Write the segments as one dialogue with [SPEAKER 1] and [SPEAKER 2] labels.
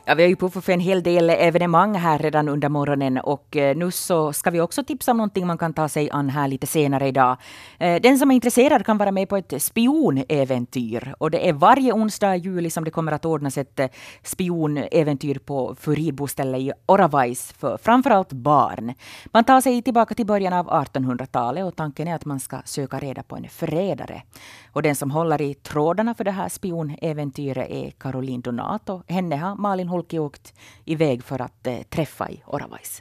[SPEAKER 1] Ja, vi har ju puffat för en hel del evenemang här redan under morgonen och nu så ska vi också tipsa om någonting man kan ta sig an här lite senare idag. Den som är intresserad kan vara med på ett spionäventyr och det är varje onsdag i juli som det kommer att ordnas ett spionäventyr på Furirboställe i Oravais för framförallt barn. Man tar sig tillbaka till början av 1800-talet och tanken är att man ska söka reda på en förrädare. Och den som håller i trådarna för det här spionäventyret är Caroline Donato. Henne har Malin Holke åkt iväg för att träffa i Oravais.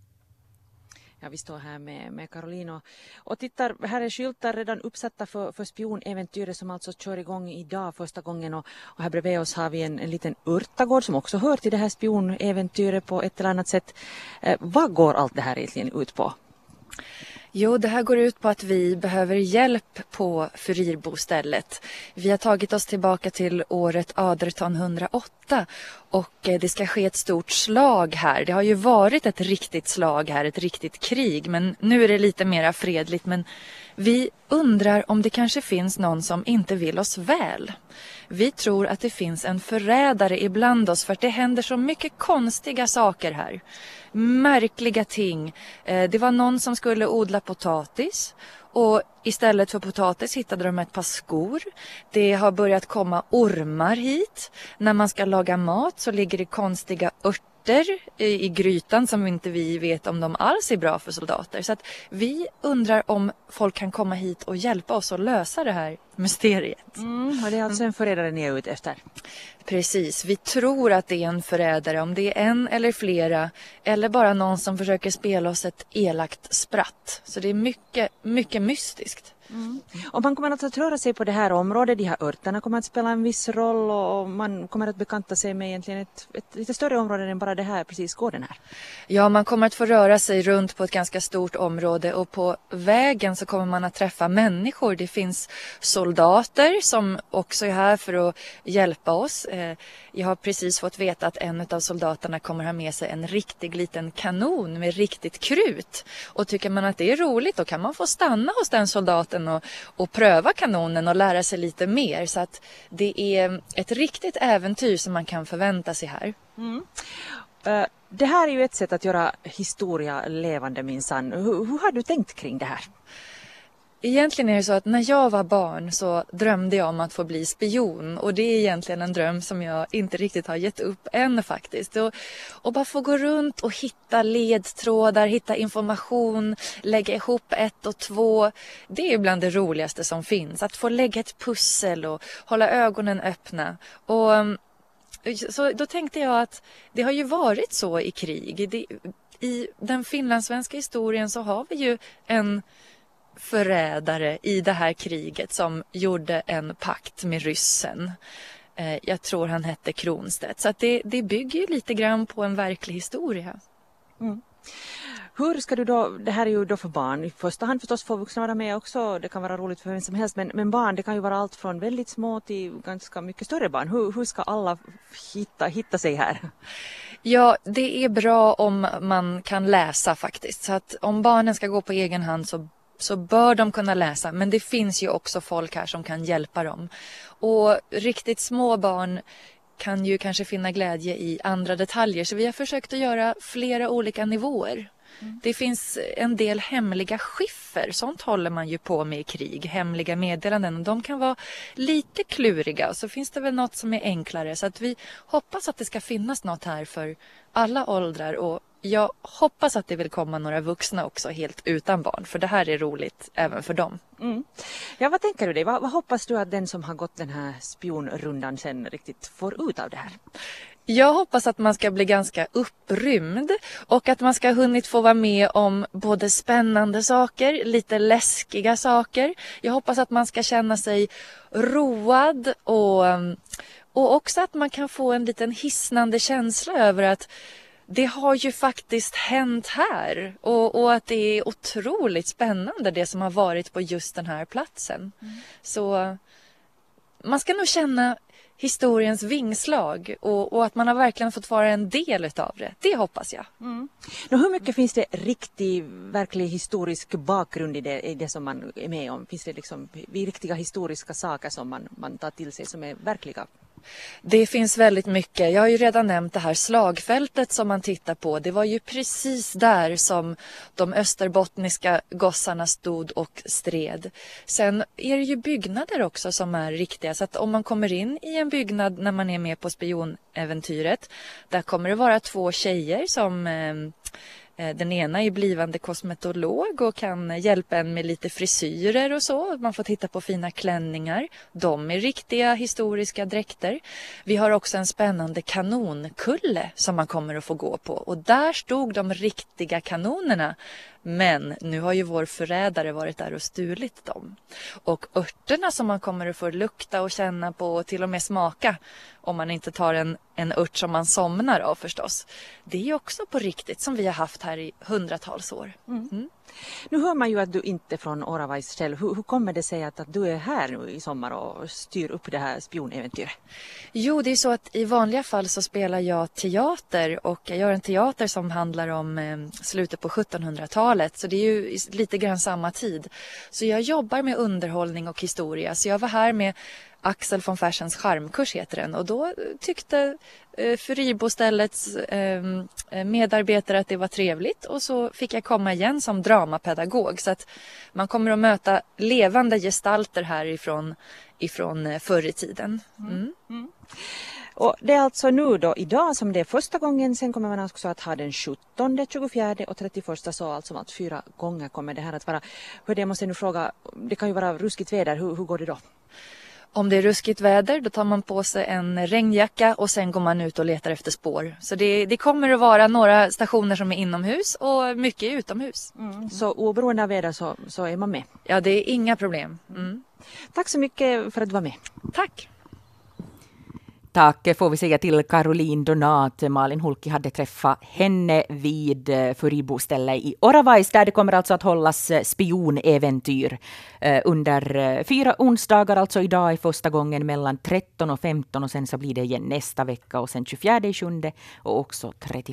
[SPEAKER 2] Ja, vi står här med Caroline och tittar, här är skyltar redan uppsatta för spionäventyret som alltså kör igång idag första gången och här bredvid oss har vi en liten örtagård som också hör till det här spionäventyret på ett eller annat sätt. Vad går allt det här egentligen ut på?
[SPEAKER 3] Jo, det här går ut på att vi behöver hjälp på Furirbostället. Vi har tagit oss tillbaka till året 1808 och det ska ske ett stort slag här. Det har ju varit ett riktigt slag här, ett riktigt krig, men nu är det lite mer fredligt. Men vi undrar om det kanske finns någon som inte vill oss väl. Vi tror att det finns en förrädare ibland oss för att det händer så mycket konstiga saker här. Märkliga ting. Det var någon som skulle odla potatis och istället för potatis hittade de ett par skor. Det har börjat komma ormar hit. När man ska laga mat så ligger det konstiga örter i grytan som inte vi vet om de alls är bra för soldater. Så att vi undrar om folk kan komma hit och hjälpa oss att lösa det här mysteriet.
[SPEAKER 2] Och det är alltså en förrädare ni är ute efter?
[SPEAKER 3] Precis, vi tror att det är en förrädare, om det är en eller flera eller bara någon som försöker spela oss ett elakt spratt. Så det är mycket, mycket mystiskt.
[SPEAKER 2] Och man kommer att röra sig på det här området, de här örterna kommer att spela en viss roll och man kommer att bekanta sig med egentligen ett lite större område än bara det här, precis gården här.
[SPEAKER 3] Ja, man kommer att få röra sig runt på ett ganska stort område och på vägen så kommer man att träffa människor. Det finns soldater som också är här för att hjälpa oss. Jag har precis fått veta att en av soldaterna kommer ha med sig en riktig liten kanon med riktigt krut. Och tycker man att det är roligt då kan man få stanna hos den soldaten och pröva kanonen och lära sig lite mer. Så att det är ett riktigt äventyr som man kan förvänta sig här.
[SPEAKER 2] Det här är ju ett sätt att göra historia levande minsann. Hur har du tänkt kring det här?
[SPEAKER 3] Egentligen är det så att när jag var barn så drömde jag om att få bli spion. Och det är egentligen en dröm som jag inte riktigt har gett upp än faktiskt. Och bara få gå runt och hitta ledtrådar, hitta information, lägga ihop 1 och 2. Det är bland det roligaste som finns. Att få lägga ett pussel och hålla ögonen öppna. Och så då tänkte jag att det har ju varit så i krig. I den finlandssvenska historien så har vi ju en förrädare i det här kriget som gjorde en pakt med ryssen. Jag tror han hette Kronstedt. Så att det bygger ju lite grann på en verklig historia.
[SPEAKER 2] Hur ska du då, det här är ju då för barn. I första hand förstås får vuxna vara med också. Det kan vara roligt för vem som helst. Men barn, det kan ju vara allt från väldigt små till ganska mycket större barn. Hur ska alla hitta sig här?
[SPEAKER 3] Ja, det är bra om man kan läsa faktiskt. Så att om barnen ska gå på egen hand så bör de kunna läsa. Men det finns ju också folk här som kan hjälpa dem. Och riktigt små barn kan ju kanske finna glädje i andra detaljer. Så vi har försökt att göra flera olika nivåer. Det finns en del hemliga skiffer. Sånt håller man ju på med i krig. Hemliga meddelanden. De kan vara lite kluriga. Så finns det väl något som är enklare. Så att vi hoppas att det ska finnas något här för alla åldrar. Och jag hoppas att det vill komma några vuxna också helt utan barn. För det här är roligt även för dem.
[SPEAKER 2] Ja, vad tänker du dig? Vad hoppas du att den som har gått den här spionrundan sen riktigt får ut av det här?
[SPEAKER 3] Jag hoppas att man ska bli ganska upprymd och att man ska ha hunnit få vara med om både spännande saker, lite läskiga saker. Jag hoppas att man ska känna sig road och också att man kan få en liten hisnande känsla över att det har ju faktiskt hänt här och att det är otroligt spännande det som har varit på just den här platsen. Så man ska nog känna historiens vingslag och att man har verkligen fått vara en del utav det. Det hoppas jag.
[SPEAKER 2] Hur mycket finns det verklig historisk bakgrund i det som man är med om? Finns det liksom riktiga historiska saker som man tar till sig som är verkliga?
[SPEAKER 3] Det finns väldigt mycket. Jag har ju redan nämnt det här slagfältet som man tittar på. Det var ju precis där som de österbottniska gossarna stod och stred. Sen är det ju byggnader också som är riktiga. Så att om man kommer in i en byggnad när man är med på spionäventyret, där kommer det vara 2 tjejer som... Den ena är blivande kosmetolog och kan hjälpa en med lite frisyrer och så. Man får titta på fina klänningar. De är riktiga historiska dräkter. Vi har också en spännande kanonkulle som man kommer att få gå på. Och där stod de riktiga kanonerna. Men nu har ju vår förrädare varit där och stulit dem. Och örterna som man kommer att få lukta och känna på och till och med smaka, om man inte tar en ört som man somnar av förstås. Det är också på riktigt som vi har haft här i hundratals år. Mm.
[SPEAKER 2] Nu hör man ju att du inte är från Oravais själv. Hur kommer det sig att du är här nu i sommar och styr upp det här spionäventyret?
[SPEAKER 3] Jo, det är så att i vanliga fall så spelar jag teater och jag gör en teater som handlar om slutet på 1700-talet. Så det är ju lite grann samma tid. Så jag jobbar med underhållning och historia. Så jag var här med Axel von Fersens charmkurs heter den. Och då tyckte Furierboställets medarbetare att det var trevligt. Och så fick jag komma igen som dramapedagog. Så att man kommer att möta levande gestalter här ifrån förr i tiden. Mm.
[SPEAKER 2] Mm. Och det är alltså nu då idag som det är första gången. Sen kommer man också att ha den 17, 24 och 31. Så alltså 4 gånger kommer det här att vara. Hur det måste jag nu fråga, det kan ju vara ruskigt väder. Hur går det då?
[SPEAKER 3] Om det är ruskigt väder då tar man på sig en regnjacka och sen går man ut och letar efter spår. Så det kommer att vara några stationer som är inomhus och mycket utomhus.
[SPEAKER 2] Mm. Så oberoende av väder så är man med?
[SPEAKER 3] Ja, det är inga problem. Mm.
[SPEAKER 2] Tack så mycket för att du var med.
[SPEAKER 3] Tack!
[SPEAKER 1] Tack får vi säga till Caroline Donat. Malin Hulki hade träffat henne vid Furierboställe i Oravais där det kommer alltså att hållas spionäventyr under 4 onsdagar. Alltså idag är första gången mellan 13 och 15 och sen så blir det igen nästa vecka och sen 24/7 och också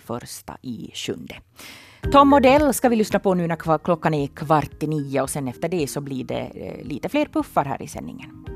[SPEAKER 1] 31/7. Tom Odell ska vi lyssna på nu när klockan är 8:15 och sen efter det så blir det lite fler puffar här i sändningen.